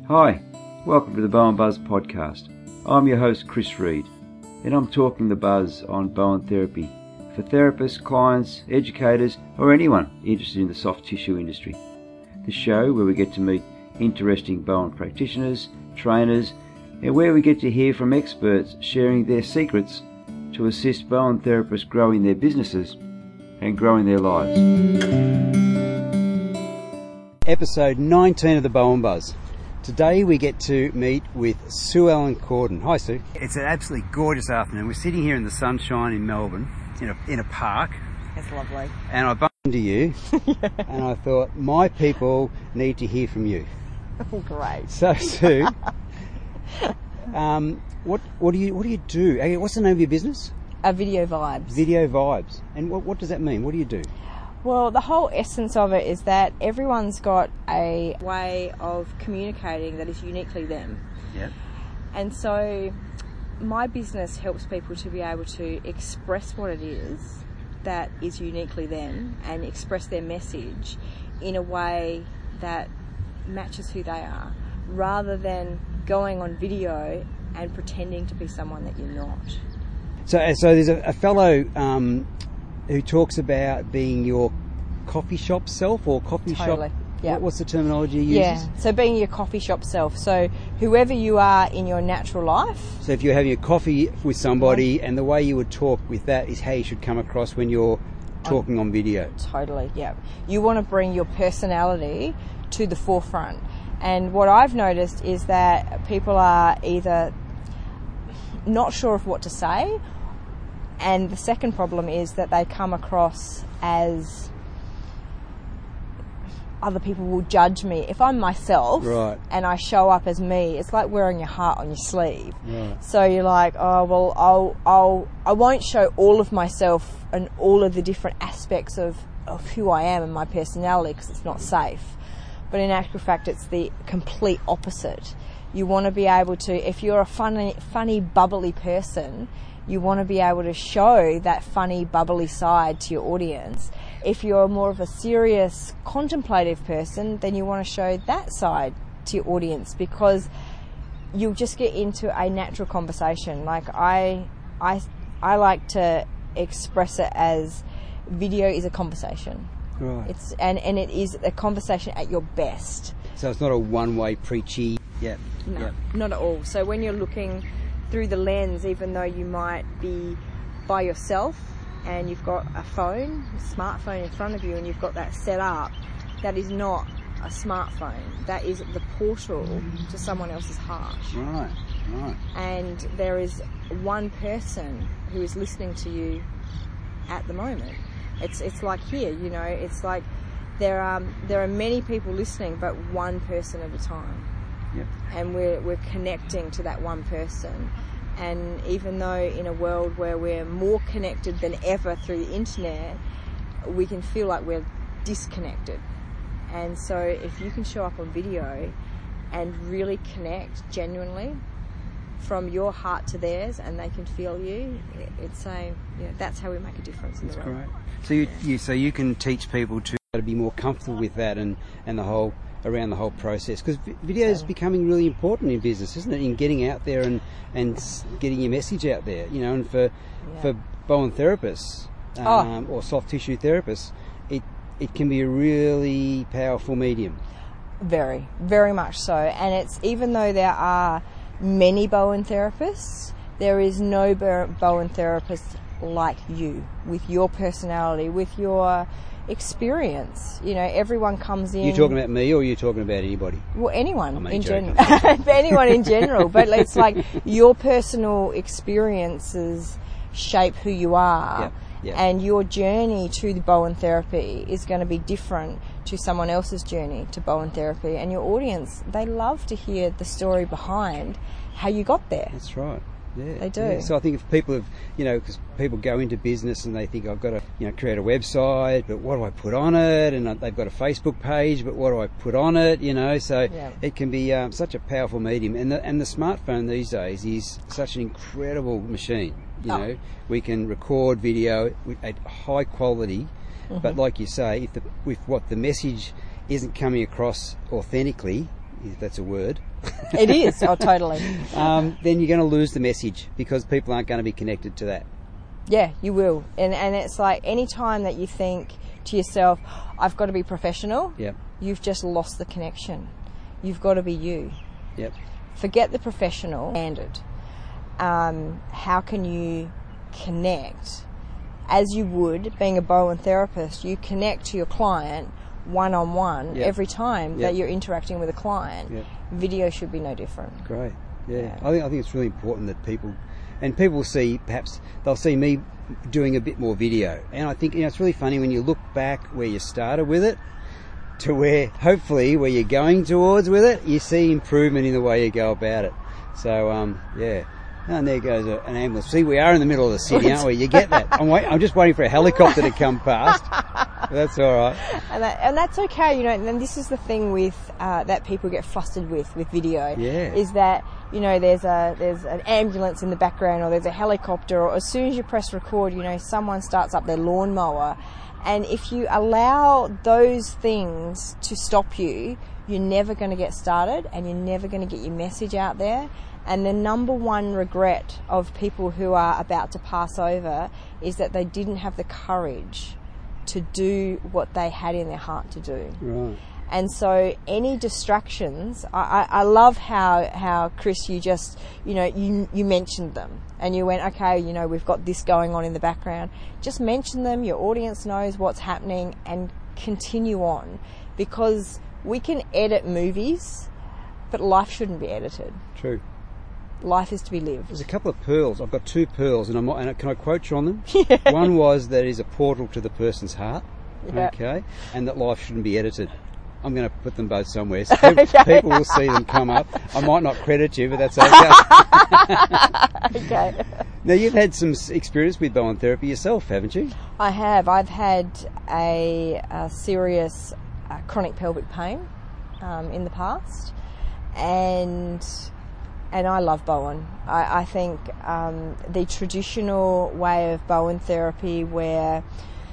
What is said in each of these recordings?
Hi, welcome to the Bowen Buzz podcast. I'm your host Chris Reed, and I'm talking the buzz on Bowen therapy for therapists, clients, educators, or anyone interested in the soft tissue industry. The show where we get to meet interesting Bowen practitioners, trainers, and where we get to hear from experts sharing their secrets to assist Bowen therapists growing their businesses and growing their lives. Episode 19 of the Bowen Buzz. Today we get to meet with Sue Ellen Corden. Hi Sue. It's an absolutely gorgeous afternoon. We're sitting here in the sunshine in Melbourne in a park. It's lovely. And I bumped into you and I thought my people need to hear from you. Great. So Sue, what do you do? What's the name of your business? Video Vibes. Video Vibes. And what does that mean? What do you do? Well, the whole essence of it is that everyone's got a way of communicating that is uniquely them. Yep. And so my business helps people to be able to express what it is that is uniquely them and express their message in a way that matches who they are, rather than going on video and pretending to be someone that you're not. So there's a fellow who talks about being your coffee shop self or coffee Totally. shop. Yep. What's the terminology you use? Yeah, so being your coffee shop self. So whoever you are in your natural life. So if you're having a coffee with somebody and the way you would talk with that is how you should come across when you're talking on video. Totally, yeah. You want to bring your personality to the forefront. And what I've noticed is that people are either not sure of what to say, and the second problem is that they come across as other people will judge me. If I'm myself right. and I show up as me, it's like wearing your heart on your sleeve. Right. So you're like, oh well, I won't show all of myself and all of the different aspects of who I am and my personality because it's not safe. But in actual fact, it's the complete opposite. You want to be able to, if you're a funny, bubbly person, you want to be able to show that funny, bubbly side to your audience. If you're more of a serious, contemplative person, then you want to show that side to your audience, because you'll just get into a natural conversation. Like I like to express it as video is a conversation. Right. And it is a conversation at your best. So it's not a one-way preachy. Yeah. No, Yep. not at all. So when you're looking through the lens, even though you might be by yourself and you've got a smartphone in front of you and you've got that set up, that is not a smartphone. That is the portal to someone else's heart. Right. And there is one person who is listening to you at the moment. It's like here, it's like there are many people listening, but one person at a time. Yep. And we're connecting to that one person. And even though in a world where we're more connected than ever through the internet, we can feel like we're disconnected. And so if you can show up on video and really connect genuinely from your heart to theirs, and they can feel you, that's how we make a difference in the world. That's great. So you can teach people to be more comfortable with that and around the whole process, because video is becoming really important in business, isn't it? In getting out there and getting your message out there, and for Bowen therapists or soft tissue therapists, it can be a really powerful medium. Very, very much so. And it's, even though there are many Bowen therapists, there is no Bowen therapist like you, with your personality, with your experience. Everyone comes in. You talking about me, or are you talking about anybody? Well, anyone in general. joking. Anyone in general. But it's like your personal experiences shape who you are. Yep. And your journey to the Bowen therapy is going to be different to someone else's journey to Bowen therapy. And your audience, they love to hear the story behind how you got there. That's right. Yeah, they do. Yeah. So I think if people have, because people go into business and they think, I've got to, create a website, but what do I put on it? And they've got a Facebook page, but what do I put on it? So it can be such a powerful medium. And the smartphone these days is such an incredible machine. We can record video at high quality, but like you say, if the message isn't coming across authentically, if that's a word, It is. Oh, totally. Then you're going to lose the message because people aren't going to be connected to that. Yeah, you will. And it's like any time that you think to yourself, I've got to be professional, Yep. you've just lost the connection. You've got to be you. Yep. Forget the professional standard. How can you connect as you would being a Bowen therapist? You connect to your client one-on-one every time that you're interacting with a client. Yep. Video should be no different. Great. Yeah. I think it's really important that people will see, perhaps they'll see me doing a bit more video. And I think it's really funny when you look back where you started with it to where hopefully where you're going towards with it, you see improvement in the way you go about it. So yeah. And there goes an ambulance. See, we are in the middle of the city, aren't we? You get that. I'm just waiting for a helicopter to come past. That's all right. And that's okay, and this is the thing with that people get flustered with video. Yeah. Is that, there's an ambulance in the background or there's a helicopter, or as soon as you press record, someone starts up their lawnmower. And if you allow those things to stop you, you're never going to get started and you're never going to get your message out there. And the number one regret of people who are about to pass over is that they didn't have the courage to do what they had in their heart to do. Right. And so any distractions, I love how Chris, you just, you mentioned them and you went, okay, we've got this going on in the background. Just mention them, your audience knows what's happening, and continue on, because we can edit movies, but life shouldn't be edited. True. Life is to be lived. There's a couple of pearls. I've got 2 pearls, and can I quote you on them? Yeah. One was that it is a portal to the person's heart, Yeah. okay, and that life shouldn't be edited. I'm going to put them both somewhere, so Okay. people will see them come up. I might not credit you, but that's okay. Okay. Now, you've had some experience with Bowen therapy yourself, haven't you? I have. I've had a serious chronic pelvic pain in the past, and I love Bowen. I think the traditional way of Bowen therapy, where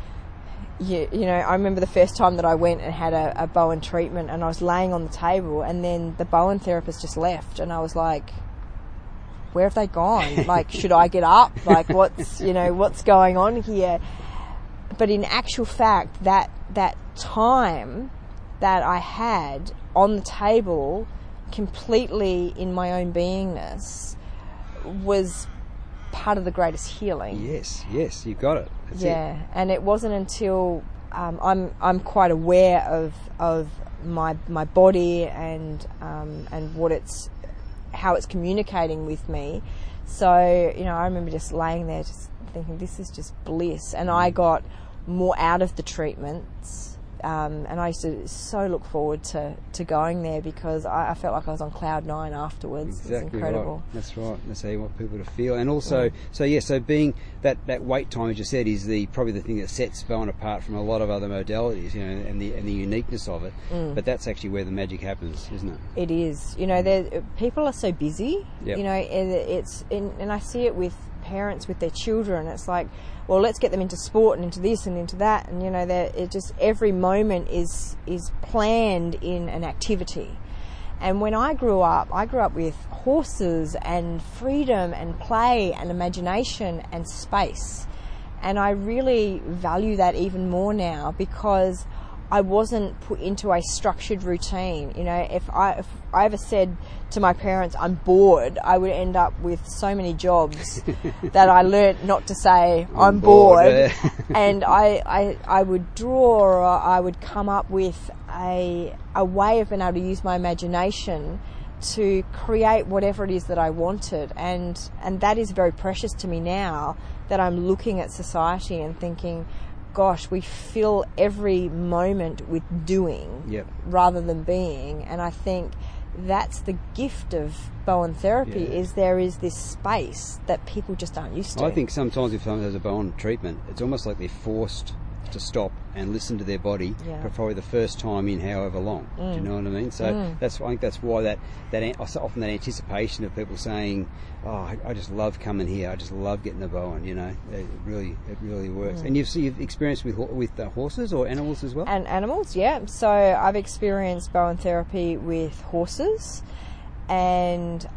I remember the first time that I went and had a Bowen treatment, and I was laying on the table, and then the Bowen therapist just left, and I was like, where have they gone? Like, should I get up? Like, what's going on here? But in actual fact, that time that I had on the table, completely in my own beingness, was part of the greatest healing. Yes, you got it. That's it. And it wasn't until I'm quite aware of my body and how it's communicating with me. So I remember just laying there, just thinking, this is just bliss. And I got more out of the treatments. And I used to so look forward to going there, because I felt like I was on cloud 9 afterwards. Exactly. It's incredible. Right. That's right. That's how you want people to feel. And also, so being that wait time, as you said, is probably the thing that sets Bowen apart from a lot of other modalities, and the uniqueness of it. But that's actually where the magic happens, isn't it? It is. People are so busy. Yep. And I see it with parents with their children. It's like, well, let's get them into sport and into this and into that, and it just every moment is planned in an activity. And when I grew up with horses and freedom and play and imagination and space, and I really value that even more now, because I wasn't put into a structured routine. If I ever said to my parents, I'm bored, I would end up with so many jobs that I learnt not to say, I'm bored. And I would draw, or I would come up with a way of being able to use my imagination to create whatever it is that I wanted. And that is very precious to me now, that I'm looking at society and thinking, gosh, we fill every moment with doing rather than being. And I think that's the gift of Bowen therapy, is there is this space that people just aren't used to. I think sometimes if someone has a Bowen treatment, it's almost like they're forced to stop and listen to their body for probably the first time in however long. Do you know what I mean? So I think that's why that often that anticipation of people saying, oh, I just love coming here, I just love getting the Bowen, it really works. And you've experienced with horses or animals as well? And animals, yeah. So I've experienced Bowen therapy with horses, and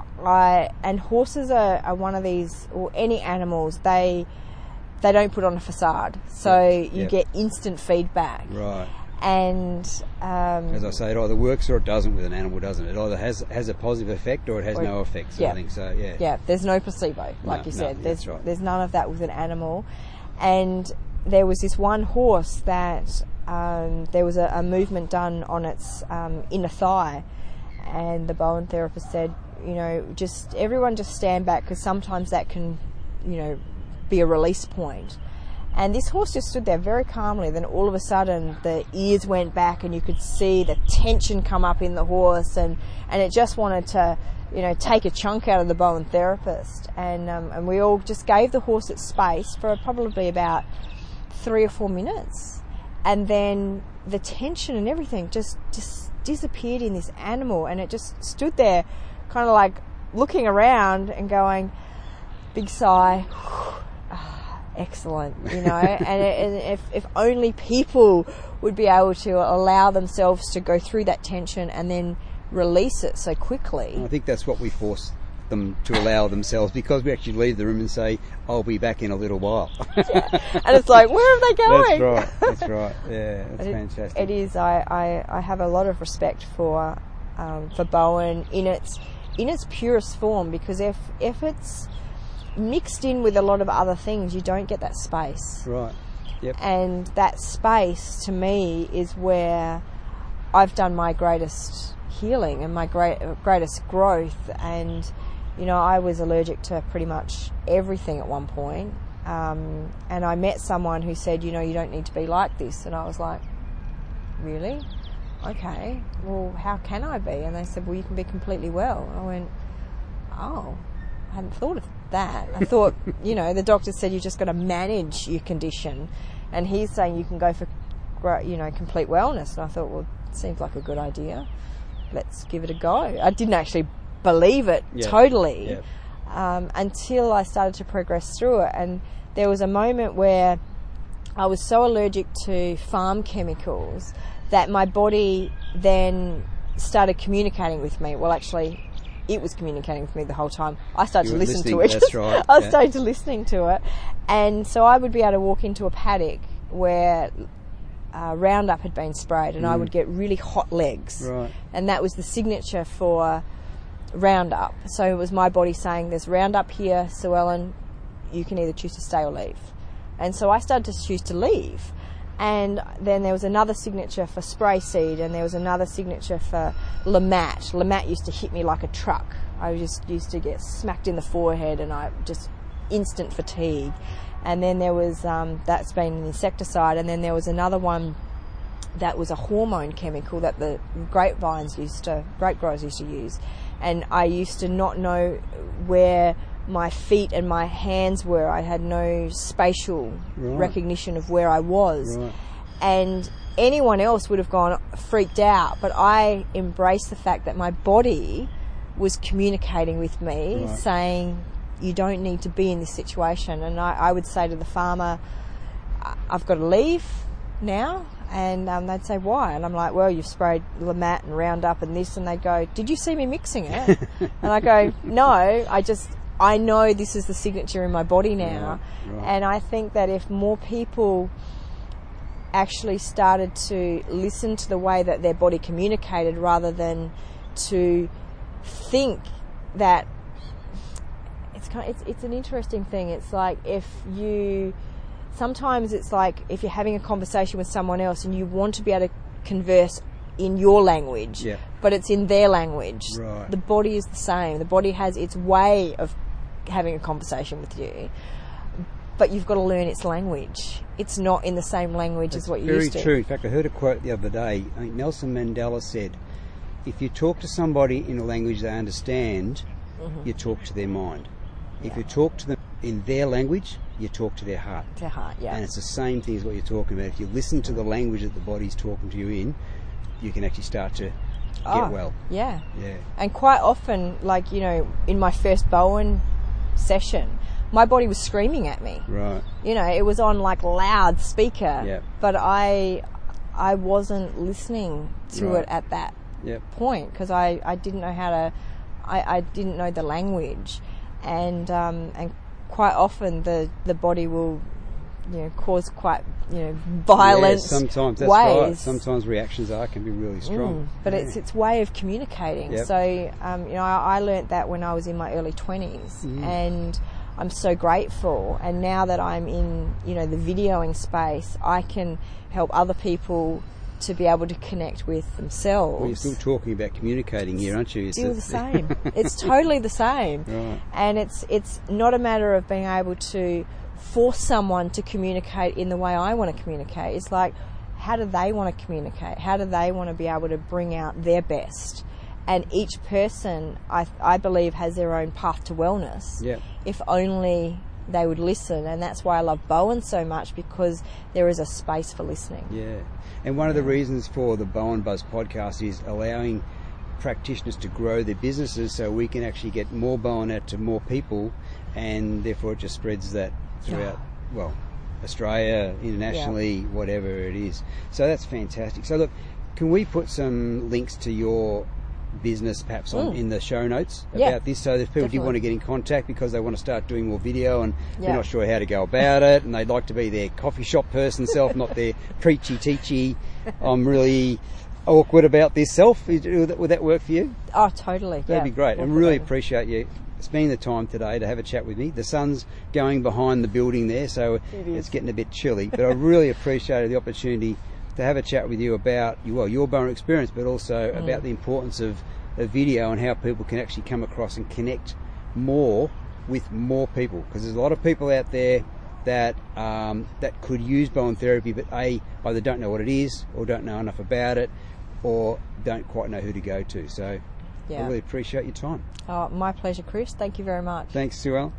horses are one of these, or any animals, they don't put on a facade, so you get instant feedback. Right. And as I say, it either works or it doesn't with an animal, doesn't it? It either has a positive effect or it has no effect. So I think so. Yeah. Yeah. There's no placebo, like you said. That's right. There's none of that with an animal. And there was this one horse that there was a movement done on its inner thigh, and the Bowen therapist said, everyone just stand back, because sometimes that can, be a release point. And this horse just stood there very calmly. Then all of a sudden the ears went back and you could see the tension come up in the horse, and it just wanted to, take a chunk out of the Bowen therapist. And we all just gave the horse its space for probably about 3 or 4 minutes. And then the tension and everything just disappeared in this animal, and it just stood there kind of like looking around and going, big sigh, excellent, and if only people would be able to allow themselves to go through that tension and then release it so quickly. And I think that's what we force them to allow themselves, because we actually leave the room and say, I'll be back in a little while. And it's like, where are they going? That's right. Yeah, that's fantastic. It is. I have a lot of respect for Bowen in its purest form, because if it's mixed in with a lot of other things, you don't get that space. Right. Yep. And that space, to me, is where I've done my greatest healing and my greatest growth. And I was allergic to pretty much everything at one point. And I met someone who said, you don't need to be like this. And I was like, really? Okay. Well, how can I be? And they said, well, you can be completely well. And I went, oh, I hadn't thought of that. I thought, the doctor said you just got to manage your condition, and he's saying you can go for, complete wellness. And I thought, well, it seems like a good idea. Let's give it a go. I didn't actually believe it totally until I started to progress through it. And there was a moment where I was so allergic to farm chemicals that my body then started communicating with me. Well, actually, it was communicating with me the whole time. I started to listen to it. That's right. I started to listening to it. And so I would be able to walk into a paddock where Roundup had been sprayed, and I would get really hot legs. Right. And that was the signature for Roundup. So it was my body saying, there's Roundup here, Sue Ellen, you can either choose to stay or leave. And so I started to choose to leave. And then there was another signature for spray seed, and there was another signature for Lamat. Lamat used to hit me like a truck. I just used to get smacked in the forehead, and I just instant fatigue. And then there was, that's been an insecticide, and then there was another one that was a hormone chemical that the grape growers used to use. And I used to not know where my feet and my hands were. I had no spatial recognition of where I was. Right. And anyone else would have gone freaked out, but I embraced the fact that my body was communicating with me, saying, you don't need to be in this situation. And I would say to the farmer, I've got to leave now. And they'd say, why? And I'm like, well, you've sprayed Lamat and Roundup and this. And they'd go, did you see me mixing it? And I go, no, I know this is the signature in my body now. Right. And I think that if more people actually started to listen to the way that their body communicated, rather than to think that it's an interesting thing. It's like sometimes it's like if you're having a conversation with someone else and you want to be able to converse in your language, but it's in their language. Right. The body is the same. The body has its way of having a conversation with you, but you've got to learn its language. It's not in the same language as what you used to. Very true. In fact, I heard a quote the other day. I think Nelson Mandela said, if you talk to somebody in a language they understand, you talk to their mind. If you talk to them in their language, you talk to their heart. Their heart, yeah. And it's the same thing as what you're talking about. If you listen to the language that the body's talking to you in, you can actually start to get well. Yeah. Yeah. And quite often, like, in my first Bowen session, my body was screaming at me. Right. It was on like loud speaker. Yeah. But I wasn't listening to it at that point, because I didn't know how to, I didn't know the language, and quite often the body will, cause quite, violent sometimes that's ways. right. Sometimes reactions can be really strong. But it's its way of communicating. Yep. So, I learnt that when I was in my early 20s, and I'm so grateful. And now that I'm in, the videoing space, I can help other people to be able to connect with themselves. Well, you're still talking about communicating here, aren't you? Still the same. It's totally the same. Right. And it's not a matter of being able to force someone to communicate in the way I want to communicate. It's like, how do they want to communicate? How do they want to be able to bring out their best? And each person, I believe, has their own path to wellness. Yeah. If only they would listen. And that's why I love Bowen so much, because there is a space for listening. Yeah. And one of the reasons for the Bowen Buzz podcast is allowing practitioners to grow their businesses so we can actually get more Bowen out to more people, and therefore it just spreads that throughout, Australia, internationally, whatever it is. So that's fantastic. So look, can we put some links to your business perhaps in the show notes about this, so that if people do want to get in contact because they want to start doing more video and they're not sure how to go about it, and they'd like to be their coffee shop person self, not their preachy teachy, I'm really awkward about this self, would that work for you? Oh, totally. That'd be great. I really appreciate you spending the time today to have a chat with me. The sun's going behind the building there, so it's getting a bit chilly, but I really appreciated the opportunity to have a chat with you about your Bowen experience, but also about the importance of video and how people can actually come across and connect more with more people, because there's a lot of people out there that could use Bowen therapy, but either don't know what it is, or don't know enough about it, or don't quite know who to go to. So I really appreciate your time. Oh, my pleasure, Chris. Thank you very much. Thanks, Sue Ellen.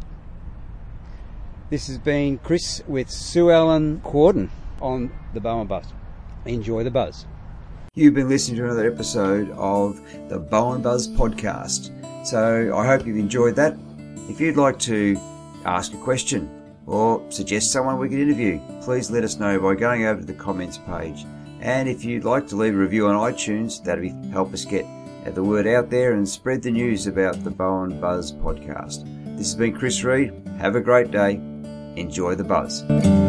This has been Chris with Sue Ellen Quorden on the Bowen Buzz. Enjoy the buzz. You've been listening to another episode of the Bowen Buzz podcast. So I hope you've enjoyed that. If you'd like to ask a question or suggest someone we could interview, please let us know by going over to the comments page. And if you'd like to leave a review on iTunes, that'll help us get the word out there and spread the news about the Bowen Buzz podcast. This has been Chris Reed. Have a great day. Enjoy the buzz.